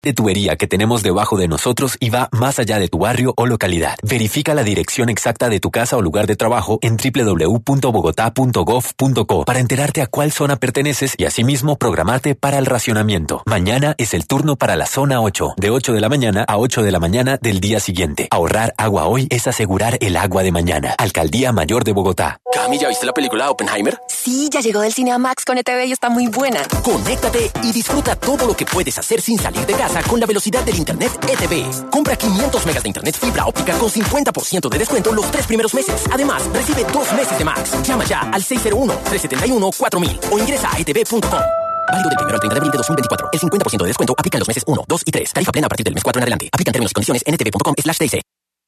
de tubería que tenemos debajo de nosotros y va más allá de tu barrio o localidad. Verifica la dirección exacta de tu casa o lugar de trabajo en www.bogota.gov.co para enterarte a cuál zona perteneces y asimismo programarte para el racionamiento. Mañana es el turno para la zona 8, de 8 de la mañana a 8 de la mañana del día siguiente. Ahorrar agua hoy es asegurar el agua de mañana. Alcaldía Mayor de Bogotá. Cami, ¿ya viste la película Oppenheimer? Sí, ya llegó del cine a Max con ETV y está muy buena. Conéctate y disfruta todo lo que puedes hacer sin salir de casa con la velocidad del internet ETV. Compra 500 megas de internet fibra óptica con 50% de descuento los 3 primeros meses. Además, recibe 2 meses de Max. Llama ya al 601-371-4000 o ingresa a etv.com. Válido del 1 al 30 de abril de 2024. El 50% de descuento aplica en los meses 1, 2 y 3. Tarifa plena a partir del mes 4 en adelante. Aplican términos y condiciones en etv.com/TC.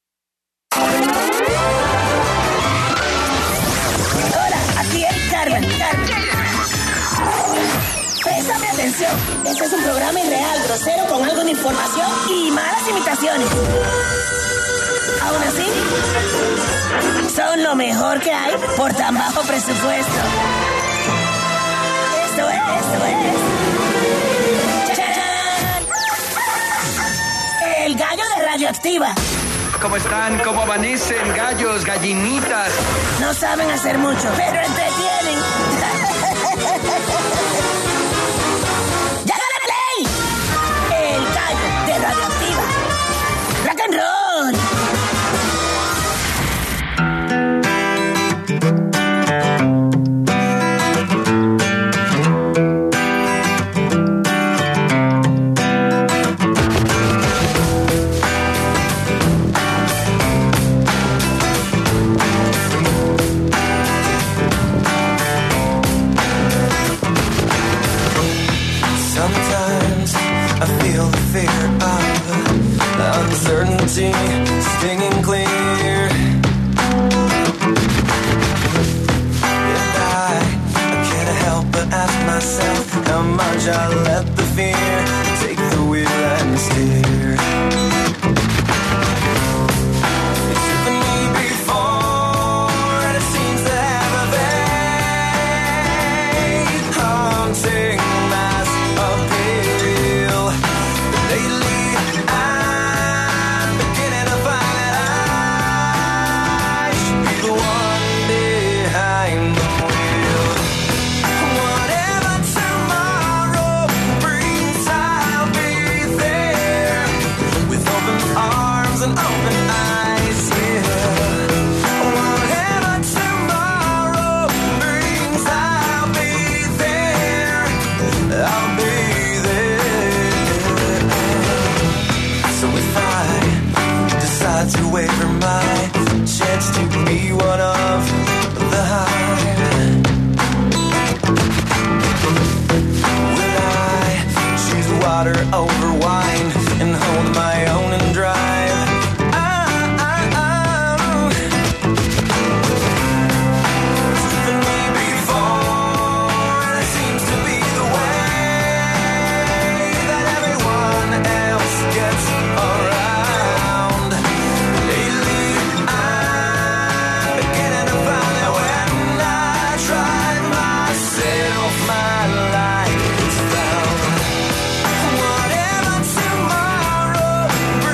Hola, aquí es Carmen. Préstame atención. Este es un programa irreal, grosero, con algo de información y malas imitaciones. Aún así, son lo mejor que hay por tan bajo presupuesto. Esto es. ¡Chachán! El gallo de Radioactiva. ¿Cómo están? ¿Cómo amanecen? Gallos, gallinitas. No saben hacer mucho, pero entretienen. ¡Llágale play! El gallo de Radioactiva. Rock and roll. Uncertainty stinging clear, and I can't help but ask myself how much I let the fear take the wheel and steer. It's driven me before, and it seems to have a vague haunting mass appeal. Lately to waver my chance to be one of the hive. Will I choose water over wine and hold my own and drive? It's driven me before, and it seems to be the way that everyone else gets around. Whatever tomorrow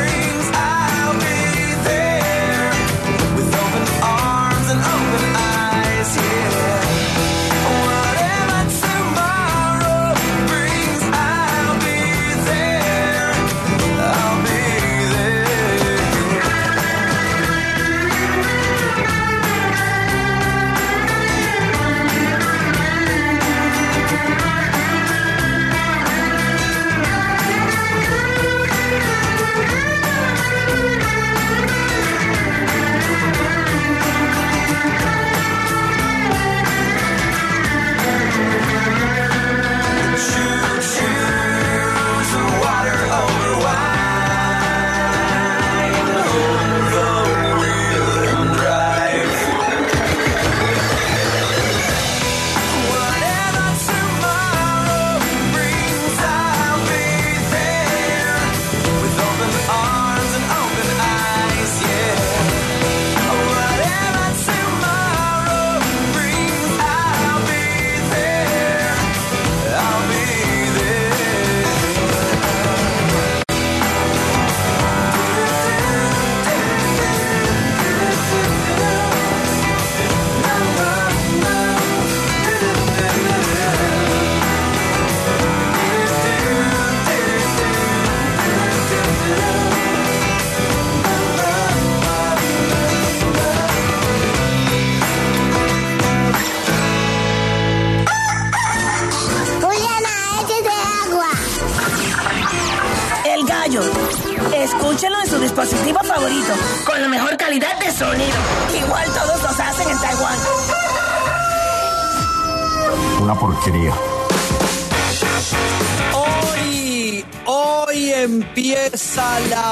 Gallo. Escúchenlo en su dispositivo favorito, con la mejor calidad de sonido. Igual todos los hacen en Taiwán. Una porquería. Hoy empieza la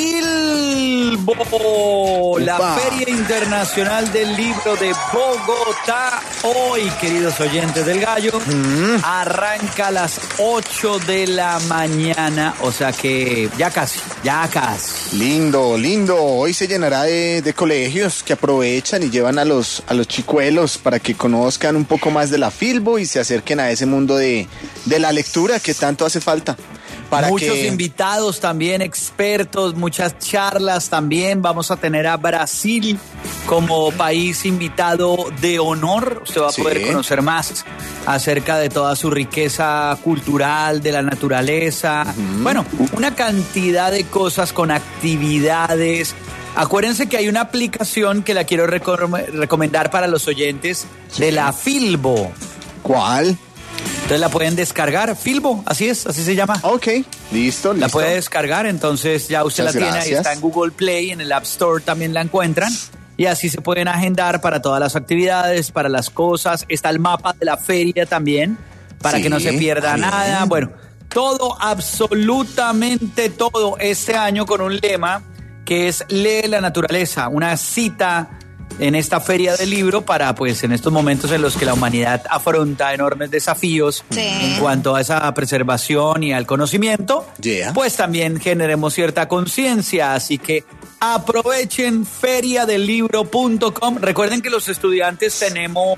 Filbo, la Feria Internacional del Libro de Bogotá. Hoy, queridos oyentes del Gallo, arranca a las 8 de la mañana, o sea que ya casi. Lindo. Hoy se llenará de colegios que aprovechan y llevan a los chicuelos para que conozcan un poco más de la Filbo y se acerquen a ese mundo de la lectura que tanto hace falta. Muchos invitados también, expertos, muchas charlas también. Vamos a tener a Brasil como país invitado de honor. Usted va a poder conocer más acerca de toda su riqueza cultural, de la naturaleza. Bueno, una cantidad de cosas con actividades. Acuérdense que hay una aplicación que la quiero recomendar para los oyentes de la Filbo. ¿Cuál? Entonces la pueden descargar, Filbo, así se llama. Ok, listo. La puede descargar, entonces ya usted Muchas la tiene, gracias. ahí está en Google Play, en el App Store también la encuentran. Y así se pueden agendar para todas las actividades, para las cosas. Está el mapa de la feria también, para que no se pierda nada. Bueno, todo, absolutamente todo este año con un lema que es Lee la naturaleza, una cita en esta feria del libro para, pues, en estos momentos en los que la humanidad afronta enormes desafíos en cuanto a esa preservación y al conocimiento, pues también generemos cierta conciencia. Así que aprovechen feriadelibro.com. Recuerden que los estudiantes tenemos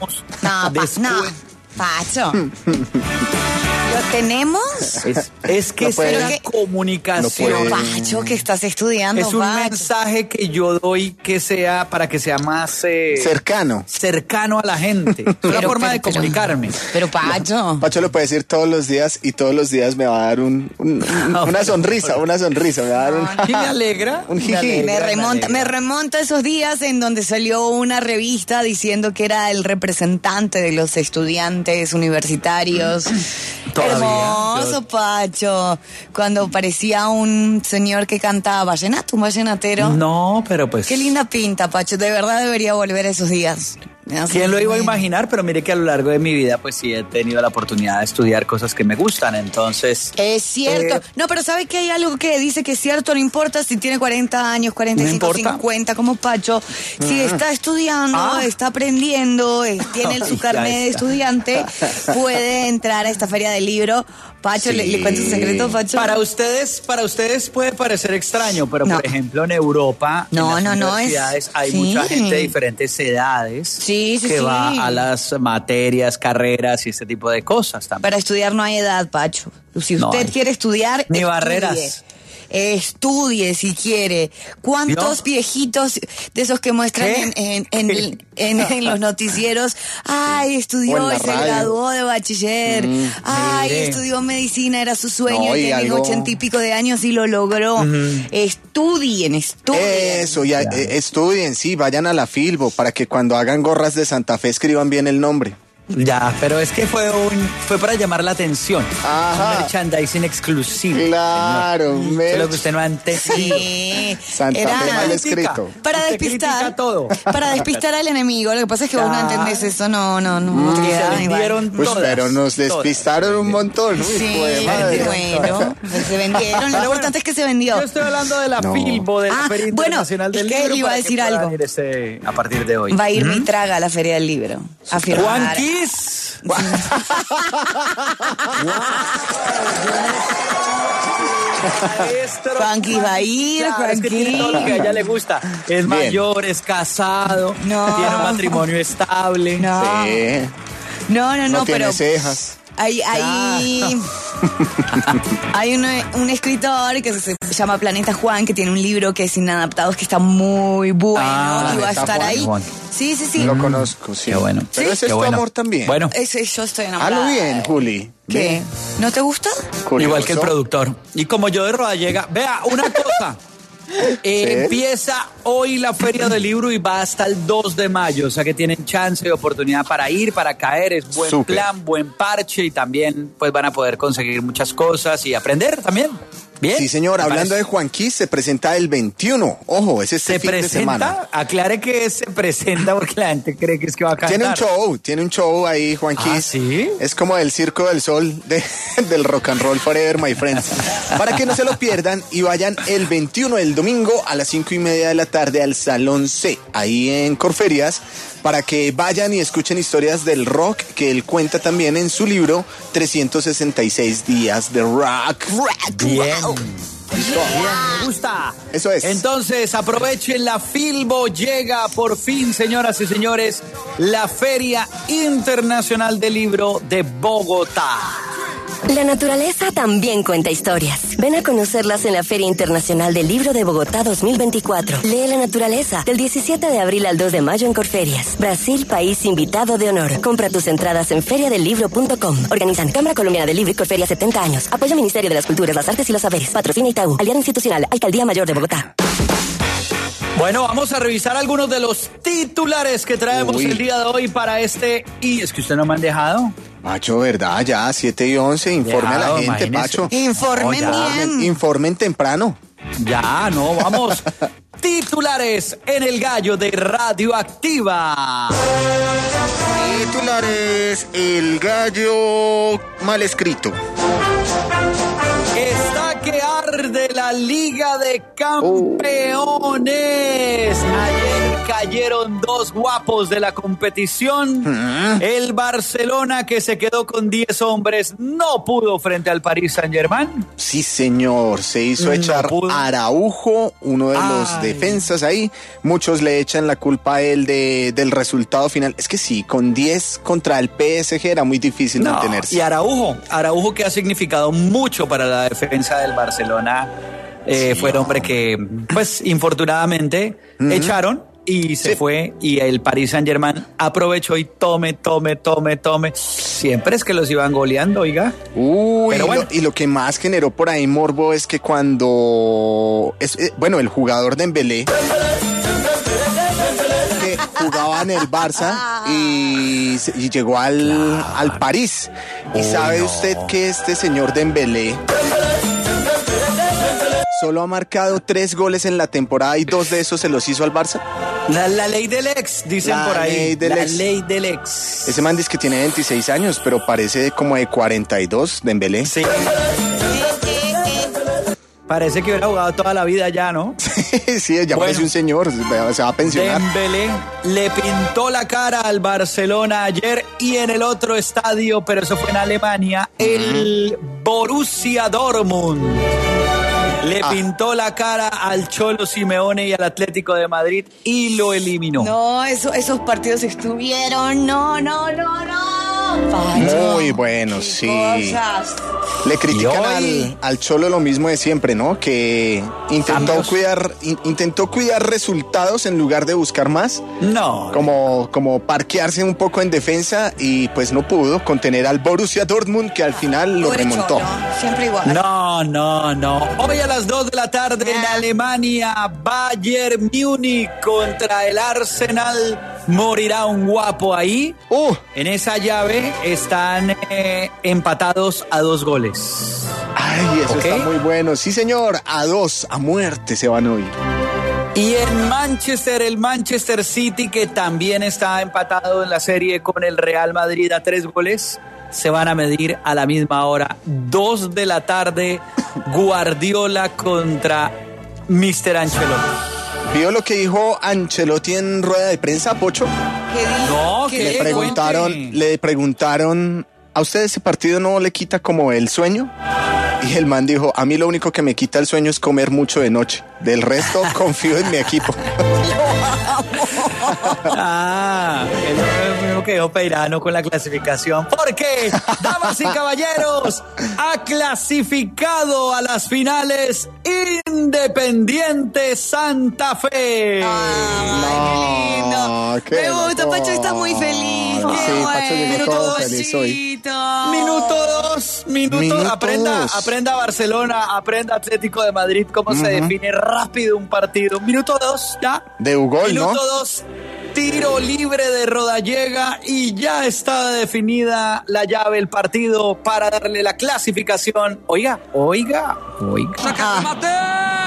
Pacho. ¿Lo tenemos? Es que es la comunicación. Pero Pacho, que estás estudiando, es un Pacho. mensaje que yo doy que sea para que sea más cercano a la gente. Es una forma de comunicarme. Pero Pacho. Pacho lo puede decir todos los días y todos los días me va a dar una sonrisa, me va a dar ¿Y me alegra? un jiji. Me remonta a esos días en donde salió una revista diciendo que era el representante de los estudiantes universitarios. Hermoso, Pacho. Cuando parecía un señor que cantaba vallenato, un vallenatero. No, pero pues... Qué linda pinta, Pacho. De verdad debería volver a esos días. ¿Quién lo iba a imaginar? Pero mire que a lo largo de mi vida pues sí he tenido la oportunidad de estudiar cosas que me gustan, entonces... Es cierto. No, pero ¿sabe que hay algo que dice que es cierto? No importa si tiene 40 años, 45, 50, como Pacho. Si está estudiando, está aprendiendo, tiene su carnet de estudiante, puede entrar a esta feria del libro. Pacho, ¿le cuento un secreto, Pacho? Para ustedes puede parecer extraño, pero por ejemplo en Europa, en las universidades hay mucha gente de diferentes edades que va a las materias, carreras y este tipo de cosas también. Para estudiar no hay edad, Pacho. Si usted quiere estudiar, ni estudie. barreras. Estudie si quiere. ¿Cuántos viejitos de esos que muestran en los noticieros? Ay, estudió y se graduó de bachiller. Ay, estudió medicina, era su sueño. Y tiene 80 y pico de años y lo logró. Estudien. Eso, estudien, sí, vayan a la Filbo para que cuando hagan gorras de Santa Fe escriban bien el nombre. Ya, pero es que fue para llamar la atención. Ajá. Merchandising exclusivo. Claro, es lo que usted no ha entendido. Sí. Santa Fe mal escrito. Para despistar al enemigo. Lo que pasa es que vos no entendés eso, no. Se vendieron pues, todas. pero nos despistaron un montón. Sí, bueno, se vendieron. Lo importante es que se vendió. Yo estoy hablando de la Filbo, de la Feria Internacional del Libro. Iba a decir algo. A partir de hoy. Va a ir mi traga a la Feria del Libro. A firmar. Juanquis va a ir, es que tiene todo lo que a ella le gusta. Es mayor, es casado, tiene un matrimonio estable. No tiene pero cejas. Hay un escritor que se llama Planeta Juan, que tiene un libro que es Inadaptados, que está muy bueno y va a estar ahí. Juan. Sí. Lo conozco, sí. Qué bueno. Pero ese es tu amor también. Bueno. Yo estoy enamorada. Hazlo bien, Juli. ¿Qué? Bien. ¿No te gusta? Curioso. Igual que el productor. Y como yo de Rodallega, vea, una cosa. Empieza hoy la Feria del Libro y va hasta el 2 de mayo, o sea que tienen chance y oportunidad para ir, para caer, es buen plan, buen parche y también pues van a poder conseguir muchas cosas y aprender también. Bien. Sí, señor. Hablando de Juanquis, se presenta el 21. Ojo, es este fin de semana. Aclare que se presenta porque la gente cree que es que va a cantar. Tiene un show ahí, Juanquis. ¿Ah, sí? Es como el Circo del Sol del Rock and Roll Forever, my friends. Para que no se lo pierdan y vayan el 21, el domingo, a las 5:30 de la tarde al Salón C, ahí en Corferias, para que vayan y escuchen historias del rock que él cuenta también en su libro 366 días de rock. Bien. Bien, me gusta. Eso es. Entonces, aprovechen la Filbo. Llega por fin, señoras y señores, la Feria Internacional del Libro de Bogotá. La naturaleza también cuenta historias. Ven a conocerlas en la Feria Internacional del Libro de Bogotá 2024. Lee la naturaleza del 17 de abril al 2 de mayo en Corferias. Brasil, país invitado de honor. Compra tus entradas en feriadelibro.com. Organizan Cámara Colombiana del Libro y Corferia 70 años. Apoya Ministerio de las Culturas, las Artes y los Saberes. Patrocina Itaú. Alianza Institucional. Alcaldía Mayor de Bogotá. Bueno, vamos a revisar algunos de los titulares que traemos el día de hoy para este... Y es que usted no me han dejado. Pacho, ¿verdad? Ya, 7:11, informe a la gente, imagínese. Pacho. Informen bien. Informen temprano. Ya, no, vamos. Titulares en el gallo de Radioactiva. Titulares, el gallo mal escrito. Está que arde la Liga de Campeones. Ayer cayeron dos guapos de la competición. El Barcelona, que se quedó con 10 hombres, no pudo frente al Paris Saint-Germain. Sí, señor, se hizo echar Araujo, uno de los defensas ahí. Muchos le echan la culpa a él del resultado final. Es que sí, con 10 contra el PSG era muy difícil mantenerse. Y Araujo que ha significado mucho para la defensa del Barcelona, fue el hombre que, pues, infortunadamente echaron y se fue, y el Paris Saint-Germain aprovechó y tome. Siempre es que los iban goleando, oiga. Pero bueno. Y lo que más generó por ahí morbo es que cuando el jugador de Dembélé, que jugaba en el Barça y llegó al París. Y sabe usted que este señor Dembélé solo ha marcado 3 goles en la temporada y 2 de esos se los hizo al Barça. La ley del ex, dicen por ahí. Ley del ex. Ese man dice que tiene 26 años, pero parece como de 42, Dembélé. Sí. Parece que hubiera jugado toda la vida ya, ¿no? Sí, ya parece un señor, se va a pensionar. Dembélé le pintó la cara al Barcelona ayer, y en el otro estadio, pero eso fue en Alemania, el Borussia Dortmund le pintó la cara al Cholo Simeone y al Atlético de Madrid y lo eliminó. No, esos partidos estuvieron, no. Muy bueno, sí. Cosas. Le critican al Cholo lo mismo de siempre, ¿no? Que intentó cuidar resultados en lugar de buscar más. No. Como parquearse un poco en defensa, y pues no pudo contener al Borussia Dortmund, que al final lo remontó. Cholo, siempre igual. No. Hoy a las 2 de la tarde en Alemania, Bayern Múnich contra el Arsenal. Morirá un guapo ahí. En esa llave están empatados a 2 goles. Ay, eso está muy bueno. Sí, señor, a 2, a muerte se van hoy. Y en Manchester, el Manchester City, que también está empatado en la serie con el Real Madrid a 3 goles, se van a medir a la misma hora, 2 de la tarde, Guardiola contra Mr. Ancelotti. ¿Vio lo que dijo Ancelotti en rueda de prensa, Pocho? ¿Qué? Le preguntaron, ¿a usted ese partido no le quita como el sueño? Y el man dijo, a mí lo único que me quita el sueño es comer mucho de noche. Del resto, confío en mi equipo. El mismo que dijo Peirano con la clasificación. Porque, damas y caballeros, ha clasificado a las finales Independiente Santa Fe. ¡Qué lindo! Me gusta, Pacho está muy feliz. Sí, Pacho llegó todo feliz hoy. Minuto 2. Aprenda Barcelona, aprenda Atlético de Madrid cómo se define rápido un partido. Minuto 2, ya. De Ugol, Minuto ¿no? 2. tiro libre de Rodallega y ya está definida la llave, el partido para darle la clasificación. Oiga. ¡Mate!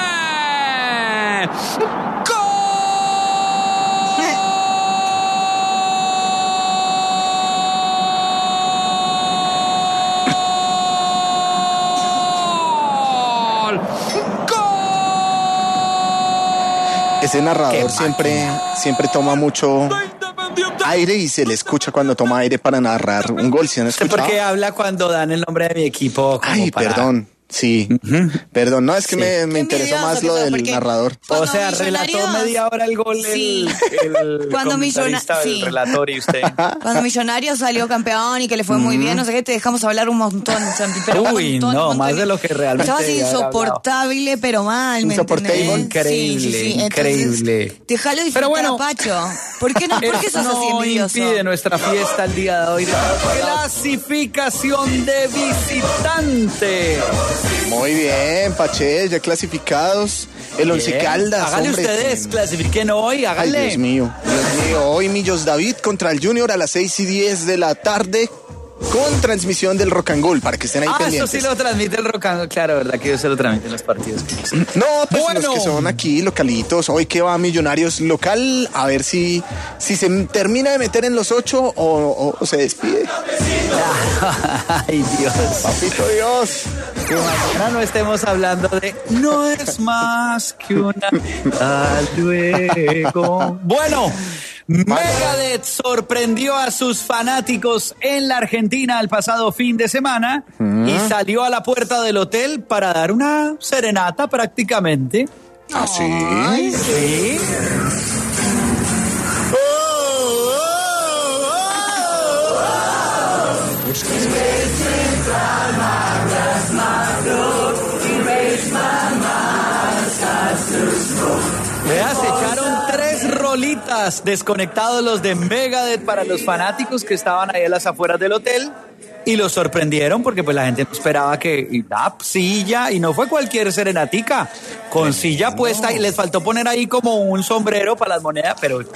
Ese narrador siempre toma mucho aire y se le escucha cuando toma aire para narrar un gol. ¿Sí han escuchado? ¿Por qué habla cuando dan el nombre de mi equipo? Perdón. Sí, perdón, no, es que me interesó más lo del narrador. O sea, relató media hora el gol el cuando el relator y usted. Cuando Millonarios salió campeón y que le fue muy bien, no sé qué, te dejamos hablar un montón, Santi, pero Uy, un montón. Más de lo que realmente estabas insoportable, pero mal, ¿me entendés? Increíble. Déjalo disfrutar a Pacho. ¿Por qué sos así envidioso? Impide nuestra fiesta el día de hoy. Clasificación de visitante. Muy bien, Pache, ya clasificados. El Once Caldas. Hágale ustedes, clasifiquen hoy, hágale. Ay, Dios mío. Hoy Millos David contra el Junior a las 6:10 de la tarde. Con transmisión del Rock and Roll, para que estén ahí pendientes. Eso sí lo transmite el Rock and Roll, claro, ¿verdad? Que ellos se lo transmiten los partidos. No, pues los que son aquí, localitos. Hoy que va Millonarios local, a ver si se termina de meter en los 8 o se despide. Ay, Dios. Papito Dios. Que mañana no estemos hablando de no es más que una al luego. Bueno, Megadeth sorprendió a sus fanáticos en la Argentina el pasado fin de semana y salió a la puerta del hotel para dar una serenata prácticamente. ¿Ah, sí? Ay, sí. Veas, echaron 3 rolitas desconectados los de Megadeth para los fanáticos que estaban ahí a las afueras del hotel y los sorprendieron porque pues la gente esperaba que silla, y no fue cualquier serenatica, con silla puesta, y les faltó poner ahí como un sombrero para las monedas, pero un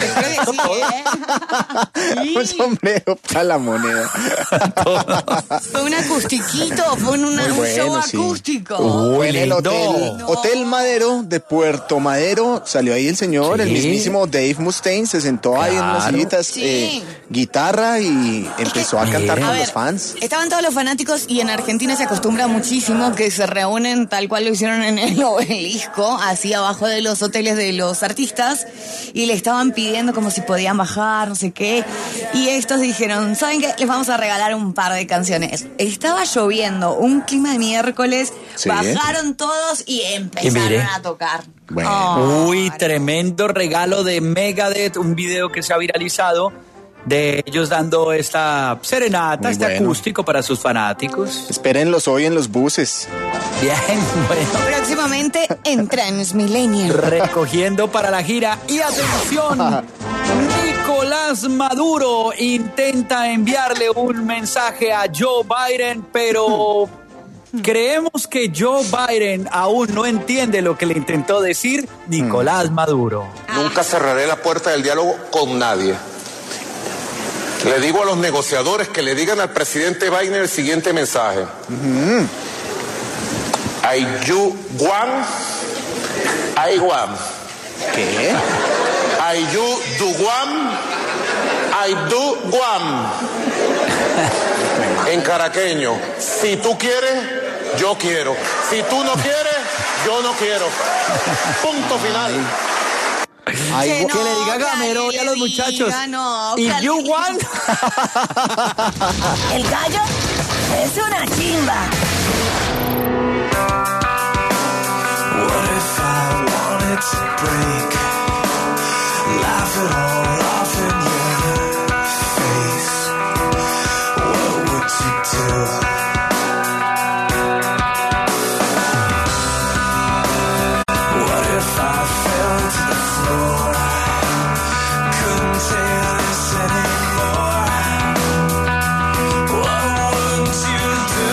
sombrero para la moneda. Fue un acustiquito, fue un show acústico. Uy, en el Hotel Madero de Puerto Madero salió ahí el señor, el mismísimo Dave Mustaine, se sentó ahí en unas sillitas, guitarra, y empezó a cantar con los fans. Estaban todos los fanáticos, y en Argentina se acostumbra muchísimo que se reúnen tal cual lo hicieron en el Obelisco, así abajo de los hoteles de los artistas, y le estaban pidiendo como si podían bajar, no sé qué, y estos dijeron, ¿saben qué? Les vamos a regalar un par de canciones. Estaba lloviendo, un clima de miércoles, bajaron todos y empezaron a tocar. Bueno. Uy, tremendo regalo de Megadeth, un video que se ha viralizado de ellos dando esta serenata, acústico para sus fanáticos. Espérenlos hoy en los buses. Bien, bueno. Próximamente en Transmilenio. Recogiendo para la gira. Y atención, Nicolás Maduro intenta enviarle un mensaje a Joe Biden, pero creemos que Joe Biden aún no entiende lo que le intentó decir Nicolás Maduro. Nunca cerraré la puerta del diálogo con nadie. Le digo a los negociadores que le digan al presidente Biden el siguiente mensaje. I you want, I want. ¿Qué? I you do want, I do want. En caraqueño, si tú quieres, yo quiero. Si tú no quieres, yo no quiero. Punto final. Ay, que le diga Gamero y a los muchachos. ¿Y you want? El gallo es una chimba. What if I wanted to break? Laugh it all off in your face. What would you do? What if I fell to the floor? Couldn't take this anymore. What would you do?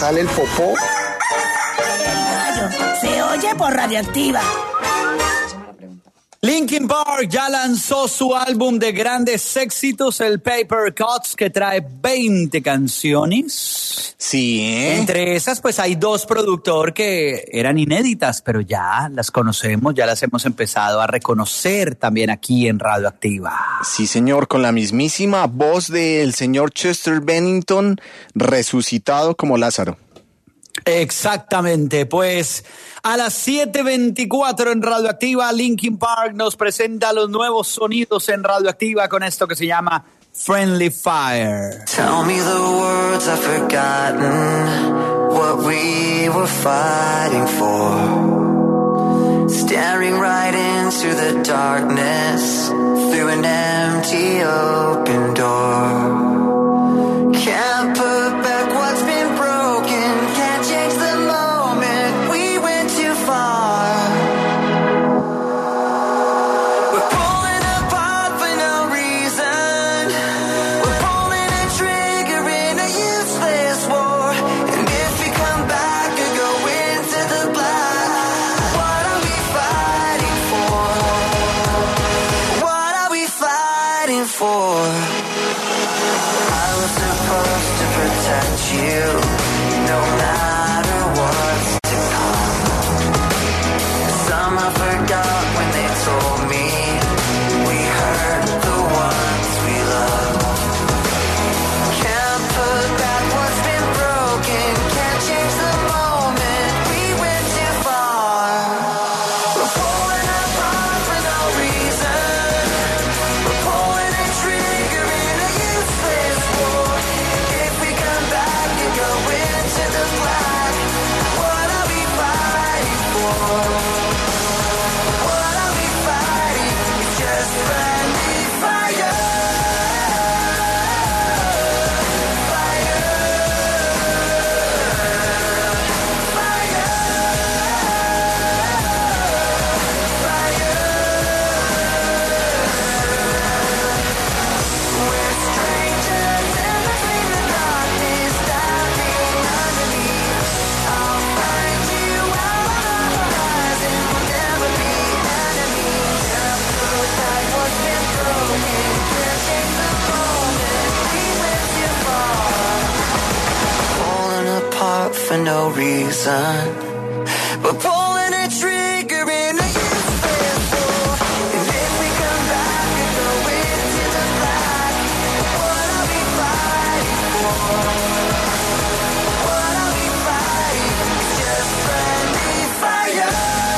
sale el popó. El gallo se oye por Radioactiva. Linkin Park ya lanzó su álbum de grandes éxitos, el Paper Cuts, que trae 20 canciones. Sí, Entre esas, pues hay 2 productores que eran inéditas, pero ya las conocemos, ya las hemos empezado a reconocer también aquí en Radioactiva. Sí, señor, con la mismísima voz del señor Chester Bennington, resucitado como Lázaro. Exactamente, pues a las 7:24 en Radioactiva, Linkin Park nos presenta los nuevos sonidos en Radioactiva con esto que se llama Friendly Fire. Tell me the words I've forgotten, what we were fighting for. Staring right into the darkness, through an empty open door. Can't put back what's been broken, can't change the moment, we went too far. We're pulling apart for no reason, we're pulling a trigger in a useless war. And if we come back and go into the black, what are we fighting for? What are we fighting for? I was supposed to protect you, no matter what's to come. Somehow forgot when they told me we hurt the ones we love. Can't put back what's been broken, can't change the moment, we went too far. We're pulling apart for no reason, we're pulling a trigger in a useless war. If we come back and go into the black, what are we fighting for? What are we fighting? It's just friendly fire. We're strangers in between the darkness, stabbing underneath. I'll find you out on the horizon, we'll never be enemies. Can't put back what's been broken, can't change the moment, we went too far. Pulling apart for no reason, we're pulling a trigger in a useless war. And if we come back and go into the black, what are we fighting for? What are we fighting? It's just friendly fire.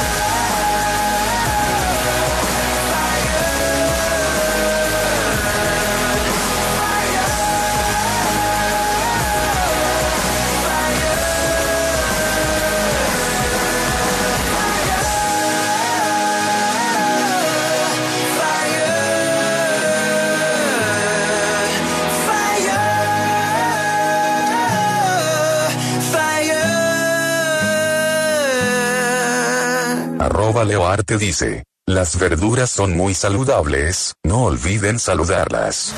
@leoarte dice, las verduras son muy saludables, no olviden saludarlas.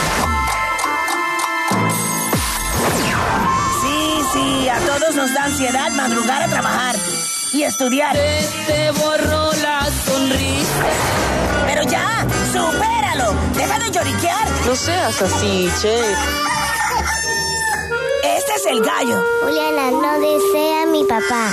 Sí, a todos nos da ansiedad madrugar a trabajar y estudiar. Te borró la sonrisa. Pero ya, supéralo. Deja de lloriquear. No seas así, che. Este es el gallo. Juliana, no desea a mi papá.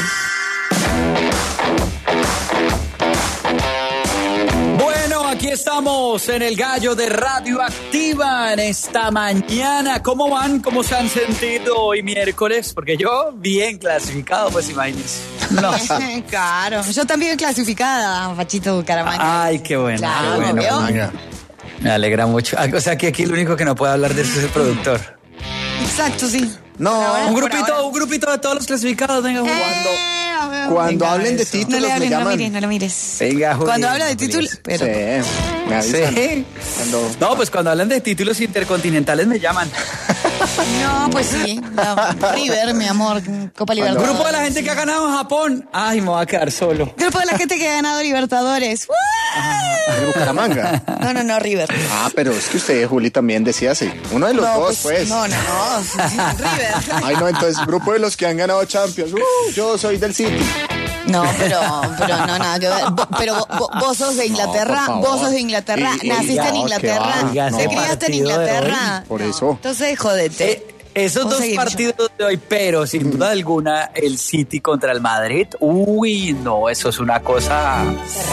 Bueno, aquí estamos en el gallo de Radioactiva en esta mañana. ¿Cómo van? ¿Cómo se han sentido hoy miércoles? Porque yo bien clasificado, pues imagínense. No. Claro, yo también clasificada, Fachito Bucaramanga. Ay, qué bueno, Claro, qué bueno. ¿vio? Me alegra mucho. O sea que aquí el único que no puede hablar de eso es el productor. Exacto, sí. No, Un grupito de todos los clasificados, venga, cuando hablen de títulos no le hables, me llaman. no lo mires. Venga, Juli, Cuando habla de no títulos, mires. pero Sí, me avisan. Sí. No, pues cuando hablan de títulos intercontinentales me llaman. No, pues sí. River, mi amor, Copa Libertadores. Grupo de la gente que ha ganado en Japón. Ay, me voy a quedar solo. Grupo de la gente que ha ganado Libertadores. ¿De Bucaramanga? No, River. Ah, pero es que usted, Juli, también decía así. Uno de los dos, pues. No. River. Ay, no, entonces, grupo de los que han ganado Champions. Yo soy del City. No, pero no, nada que ver. Pero vos sos de Inglaterra, No, vos sos de Inglaterra, naciste en Inglaterra, te criaste en Inglaterra. Por eso. Entonces, jódete. Esos dos partidos de hoy, pero sin duda alguna, el City contra el Madrid. Uy, no, eso es una cosa.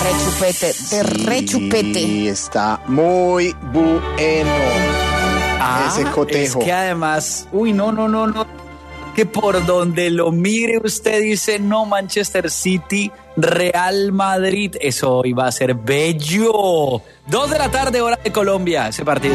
De rechupete. Y está muy bueno. Ese cotejo. Es que además, no. Que por donde lo mire usted dice, no, Manchester City, Real Madrid, eso hoy va a ser bello. 2 de la tarde, hora de Colombia, ese partido.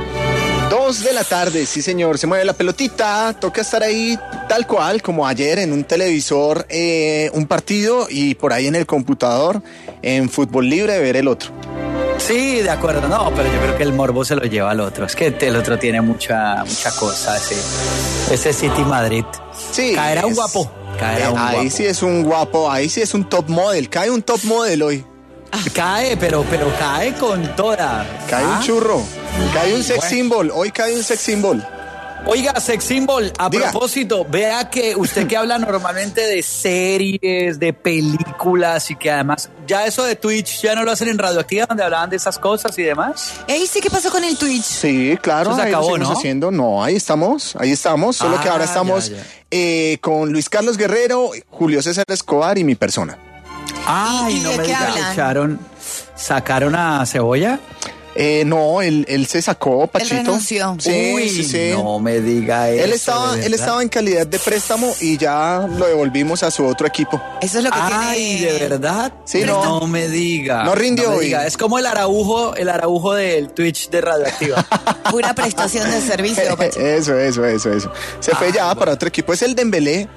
2 de la tarde, sí señor, se mueve la pelotita, toca estar ahí tal cual como ayer en un televisor, un partido y por ahí en el computador, en fútbol libre, ver el otro. Sí, de acuerdo, no, pero yo creo que el morbo se lo lleva al otro. Es que el otro tiene mucha cosa, ese City Madrid. Sí. Caerá un guapo. Ahí sí es un guapo, ahí sí es un top model. Cae un top model hoy. Cae, pero cae con toda. Cae un churro. Cae un sex symbol. Hoy cae un sex symbol. Oiga, sex symbol, a propósito, vea que usted que habla normalmente de series, de películas y que además ya eso de Twitch ya no lo hacen en Radioactiva donde hablaban de esas cosas y demás. Sí, ¿qué pasó con el Twitch? Sí, claro, eso se acabó, ahí lo seguimos haciendo. No, ahí estamos, solo que ahora estamos con Luis Carlos Guerrero, Julio César Escobar y mi persona. Ay, no me digan, ¿sacaron a Cebolla? No, él se sacó, Pachito. Él renunció. Sí, sí. No me diga eso. Él estaba en calidad de préstamo y ya lo devolvimos a su otro equipo. Eso es lo que tiene. Ay, ¿de verdad? Sí, no me diga. No rindió hoy. Es como el Araujo del Twitch de Radioactiva. Pura prestación de servicio, Pachito. Eso. Se fue ya para otro equipo. Es el Dembélé.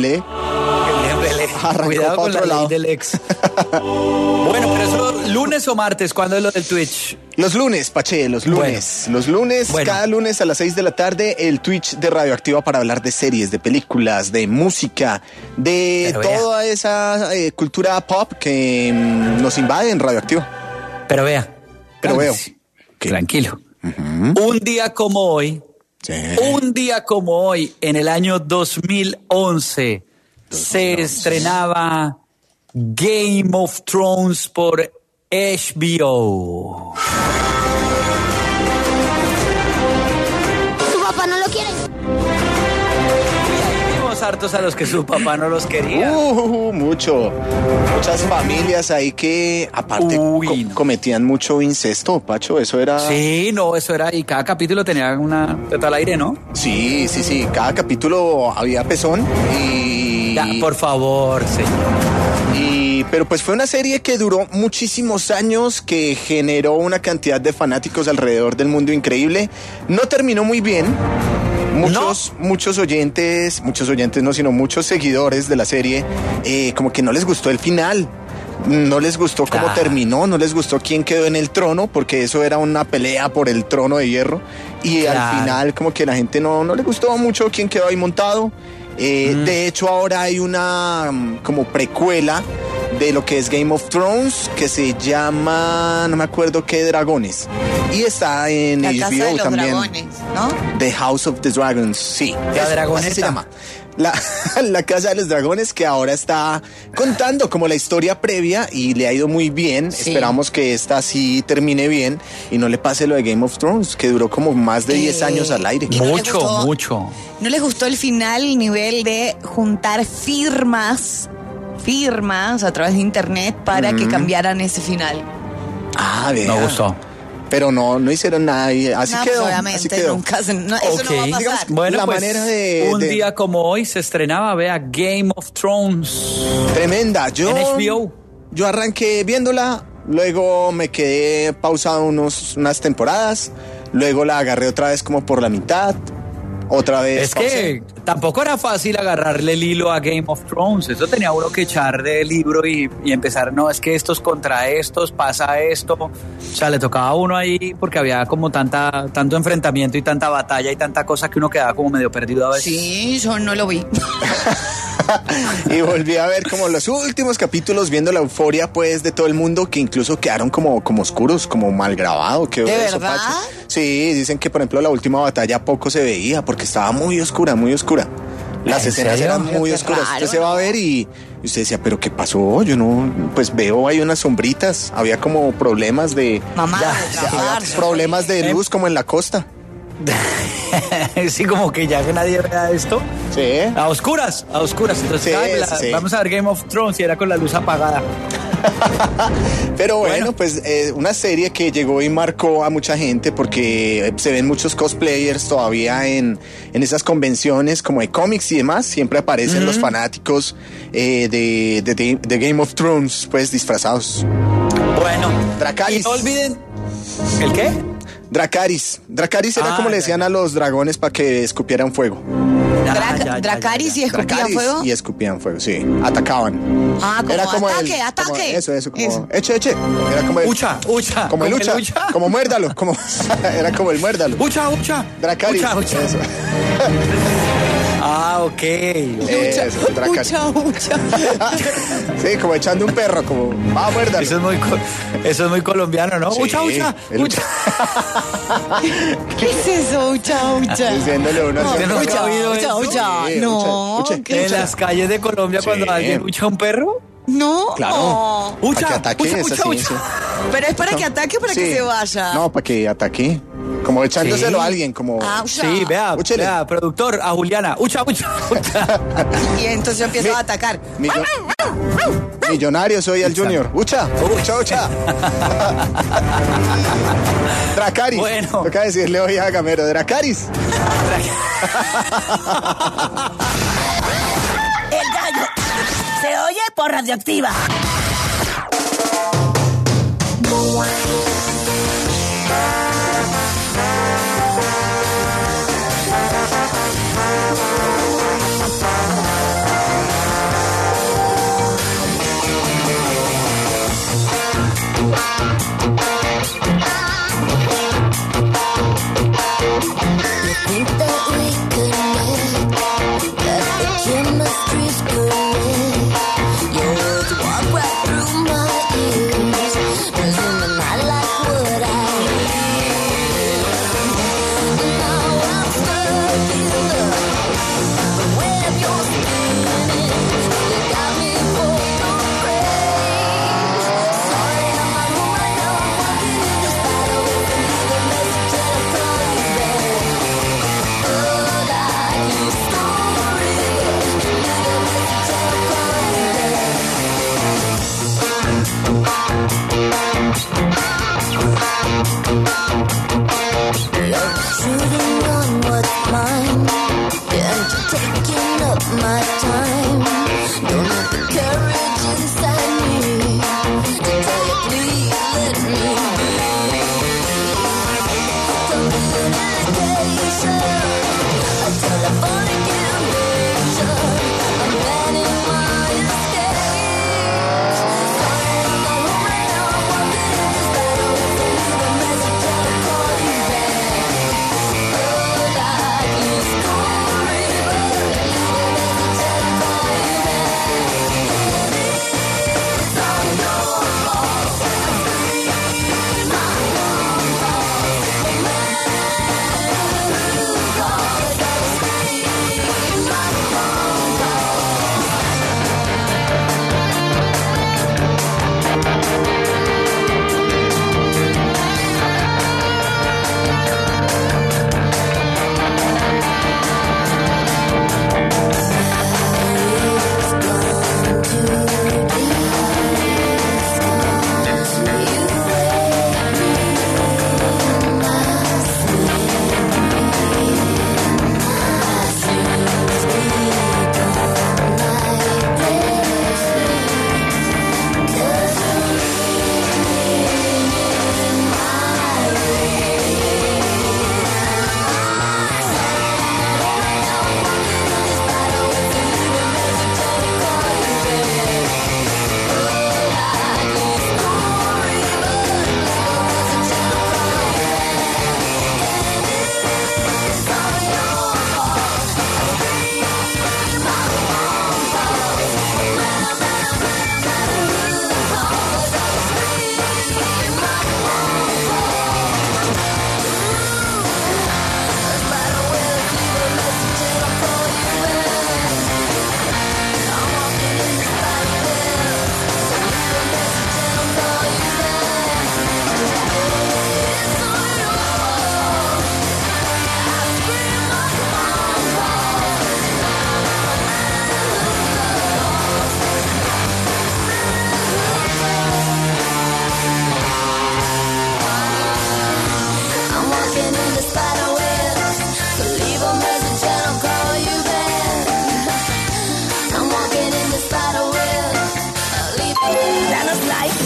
Cuidado con la ley del ex. Bueno, pero eso, ¿lunes o martes? ¿Cuándo es lo del Twitch? Los lunes, Pache, los lunes. Bueno. Los lunes, cada lunes a las 6 de la tarde, el Twitch de Radioactiva para hablar de series, de películas, de música, de toda esa cultura pop que nos invade en Radioactiva. Pero veo. Tranquilo. Un día como hoy, en el año 2011, se estrenaba Game of Thrones por HBO. ¿Tu papá no lo quiere? Vimos hartos a los que su papá no los quería. Muchas familias ahí que aparte cometían mucho incesto, Pacho, eso era... Sí, no, eso era, y cada capítulo tenía una teta al aire, ¿no? Sí, cada capítulo había pezón y... Ya, por favor, señor. Pero pues fue una serie que duró muchísimos años, que generó una cantidad de fanáticos alrededor del mundo increíble. No terminó muy bien. Muchos oyentes no, sino muchos seguidores de la serie, como que no les gustó el final. No les gustó cómo terminó, no les gustó quién quedó en el trono, porque eso era una pelea por el trono de hierro. Y al final como que la gente no le gustó mucho quién quedó ahí montado. De hecho, ahora hay una como precuela de lo que es Game of Thrones, que se llama, no me acuerdo qué, Dragones. Y está en HBO Casa de los también. Dragones, ¿no? The House of the Dragons, sí. Así se llama. La Casa de los Dragones, que ahora está contando como la historia previa y le ha ido muy bien. Sí. Esperamos que esta sí termine bien y no le pase lo de Game of Thrones, que duró como más de 10 años al aire. Mucho. ¿No les gustó el final, el nivel de juntar firmas a través de internet para que cambiaran ese final? Bien. No gustó. Pero no hicieron nada y así quedó. Obviamente, así quedó. nunca eso no va a pasar. Digamos, bueno, la pues, manera de... Un día como hoy se estrenaba, vea, Game of Thrones. Tremenda. En HBO. Yo arranqué viéndola, luego me quedé pausado unas temporadas, luego la agarré otra vez como por la mitad, Otra vez. Es que tampoco era fácil agarrarle el hilo a Game of Thrones. Eso tenía uno que echar del libro y empezar, no, es que estos contra estos, pasa esto. O sea, le tocaba a uno ahí porque había como tanto enfrentamiento y tanta batalla y tanta cosa que uno quedaba como medio perdido a veces. Sí, yo no lo vi. Y volví a ver como los últimos capítulos viendo la euforia pues de todo el mundo, que incluso quedaron como oscuros, como mal grabado. ¿De verdad? Sí, dicen que por ejemplo la última batalla poco se veía porque estaba muy oscura, muy oscura. Las escenas eran muy oscuras. Usted se va a ver y usted decía, ¿pero qué pasó? Yo no, pues veo ahí unas sombritas. Había como problemas de... Mamá, había problemas de luz como en la costa. Sí, como que ya que nadie vea esto. Sí. A oscuras. Entonces, Sí. vamos a ver Game of Thrones y era con la luz apagada. Pero bueno, pues una serie que llegó y marcó a mucha gente porque se ven muchos cosplayers todavía en esas convenciones como de cómics y demás. Siempre aparecen los fanáticos de Game of Thrones, pues disfrazados. Bueno, Dracarys. Y no olviden... ¿El qué? Dracarys era como le decían a los dragones para que escupieran fuego. Dracarys y escupían fuego. Y escupían fuego, sí. Atacaban. Era como ataque. Eso, como eche. Era como el Ucha. Como el ucha. Como muérdalo. Era como el muérdalo. Ucha. Dracarys. Ucha. Eso. Ok. Ucha. Sí, como echando un perro, como muérdalo. Eso es muy colombiano, ¿no? Sí, Ucha. ¿Qué es eso? Ucha. Diciéndole uno así. ¿Usted nunca ha oído eso? Ucha. No. Ucha. En las calles de Colombia cuando alguien ucha a un perro. No. Claro. Ucha. Para que ataque, es así. Sí. Pero es para que ataque o para que se vaya. No, para que ataque. Como echándoselo a alguien, como... Sí, vea, productor, a Juliana. Ucha. Y entonces yo empiezo a atacar. Millonario soy el Junior. Ucha. Dracarys. Bueno. Toca decirle hoy a Gamero, Dracarys. El gallo se oye por Radioactiva. Think that we connect, that the chemistry's correct. Your words walk right through my ears, 'cause in the night like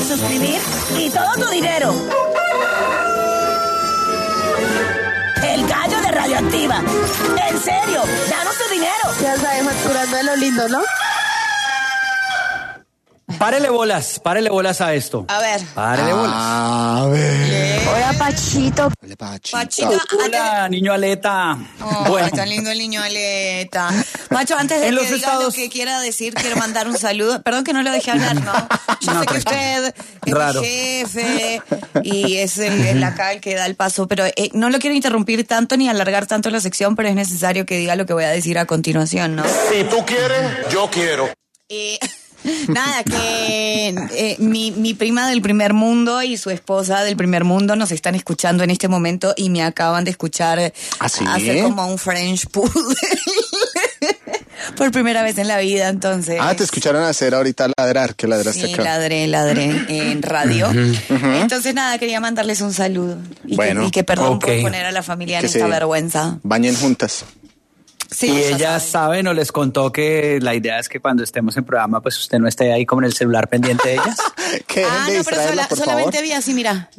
suscribir y todo tu dinero. El gallo de Radioactiva. En serio, danos tu dinero. Ya sabes, facturando de lo lindo, ¿no? Párele bolas a esto. A ver. Párele bolas. A ver. Hola, Pachito. Hola, Pachito. Pachito, Hola, niño Aleta. Oh, tan lindo el niño Aleta. Macho, antes de En que los diga estados- lo que quiera decir, quiero mandar un saludo. Perdón que no lo dejé hablar, ¿no? Yo No, sé que tranquilo. usted es Raro. el jefe y es el acá el que da el paso, pero no lo quiero interrumpir tanto ni alargar tanto la sección, pero es necesario que diga lo que voy a decir a continuación, ¿no? Si tú quieres, yo quiero. Nada, que mi prima del primer mundo y su esposa del primer mundo nos están escuchando en este momento y me acaban de escuchar ¿Ah, sí? hacer como un French poodle por primera vez en la vida, entonces. Te escucharon hacer ahorita ladrar, que ladraste Sí, acá. ladré en radio. Entonces, nada, quería mandarles un saludo. Y que perdón por poner a la familia en Que esta se vergüenza. Bañen juntas. Sí, y ya ella sabe, no les contó que la idea es que cuando estemos en programa, pues usted no esté ahí como en el celular pendiente de ellas. Que dejen de no, pero distraerla, por solamente favor. vi así, mira.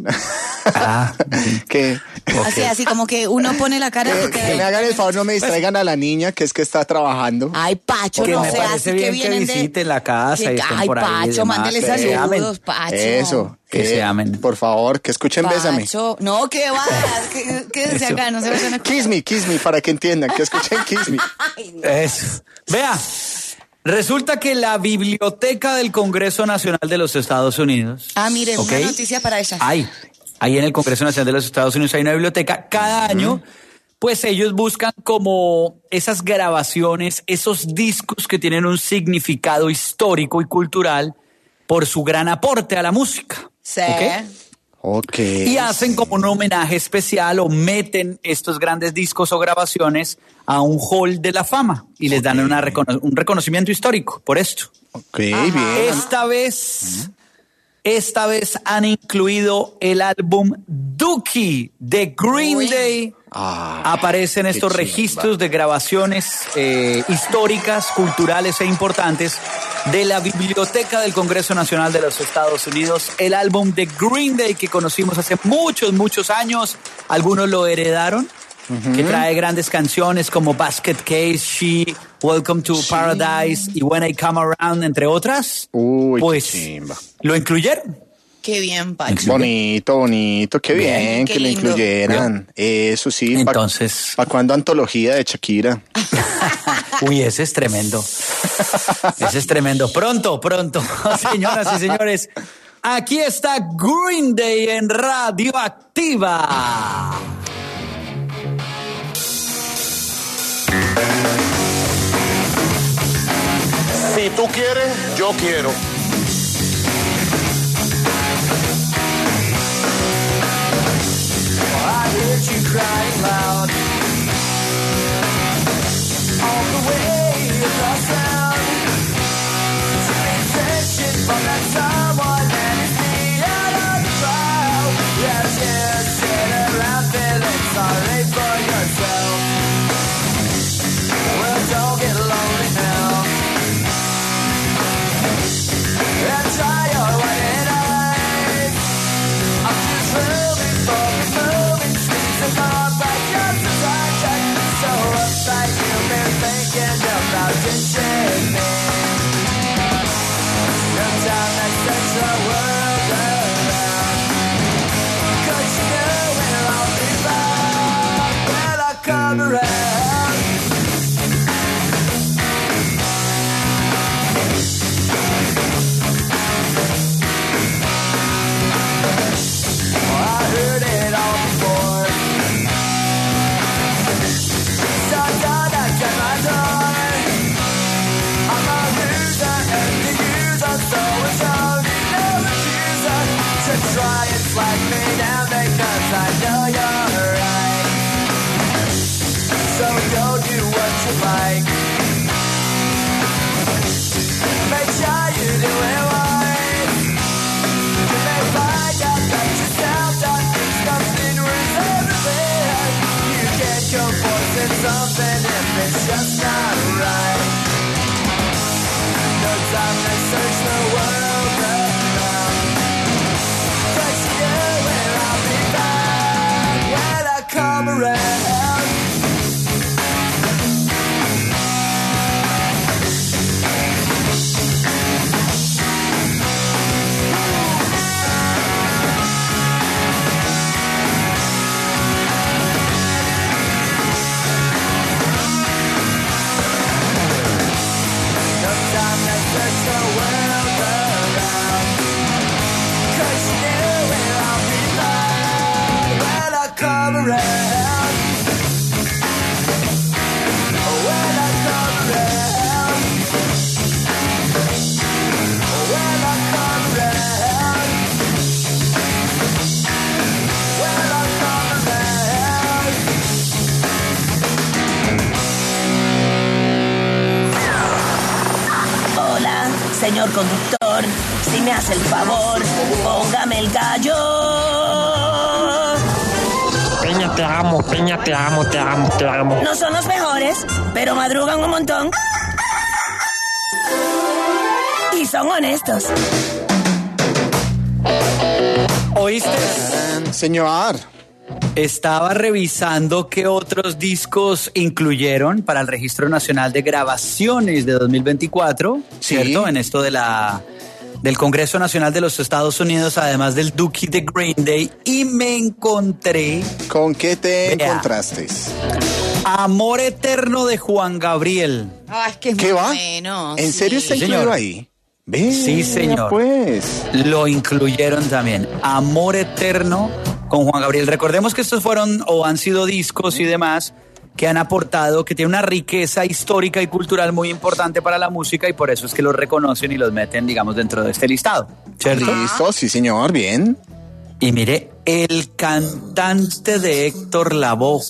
Que Así como que uno pone la cara. que me hagan el favor, no me distraigan a la niña, que es que está trabajando. Ay, Pacho, Que no me se parece hace bien que que vienen visiten la casa y estén Ay, por ahí y Pacho, demás, mándele que se saludos, amen. Pacho. Eso. Que se amen. Por favor, que escuchen Bésame. Pacho, no, que va, quédese Eso. acá, no se vayan a Kiss me, para que entiendan, que escuchen Kiss me. Eso. Vea, resulta que la Biblioteca del Congreso Nacional de los Estados Unidos. Mire, ¿ok? una noticia para ellas. Ahí en el Congreso Nacional de los Estados Unidos hay una biblioteca. Cada año, pues ellos buscan como esas grabaciones, esos discos que tienen un significado histórico y cultural por su gran aporte a la música. Sí. Ok. Y hacen como un homenaje especial o meten estos grandes discos o grabaciones a un hall de la fama y les dan un reconocimiento histórico por esto. Ok, bien. Esta vez han incluido el álbum Dookie de Green Day. Aparecen estos registros de grabaciones históricas, culturales e importantes de la Biblioteca del Congreso Nacional de los Estados Unidos. El álbum de Green Day que conocimos hace muchos años. Algunos lo heredaron, que trae grandes canciones como Basket Case, She, Welcome to Paradise y When I Come Around, entre otras. Pues lo incluyeron. Qué bien, Pacho. Bonito, qué bien Qué que lo lindo. incluyeran. Eso sí. Entonces. ¿Para cuándo antología de Shakira? Uy, ese es tremendo. Ese es tremendo. Pronto. Señoras y señores, aquí está Green Day en Radioactiva. Si tú quieres, yo quiero. I heard you crying loud all the way across town. Feeling tension from that someone and it's me out of the crowd. Yeah, just sit around feeling sorry for yourself. Well, don't get lonely now. And try your white eyes. I'm just really fucking moving streets of my conductor, si me hace el favor, póngame el gallo. Peña, te amo, Peña, te amo, te amo, te amo. No son los mejores, pero madrugan un montón. Y son honestos. ¿Oíste? Señor. Estaba revisando qué otros discos incluyeron para el Registro Nacional de Grabaciones de 2024, ¿cierto? En esto de del Congreso Nacional de los Estados Unidos, además del Dookie de Green Day, y me encontré... ¿Con qué te encontraste? Amor Eterno de Juan Gabriel. Ah, es que es ¿Qué muy va? bueno. ¿En serio está incluido ahí? Sí, señor. Pues. Lo incluyeron también. Amor Eterno con Juan Gabriel. Recordemos que estos fueron o han sido discos y demás que han aportado, que tienen una riqueza histórica y cultural muy importante para la música y por eso es que los reconocen y los meten, digamos, dentro de este listado, ¿cierto? Listo, sí, señor, bien. Y mire, el cantante de Héctor Lavoe.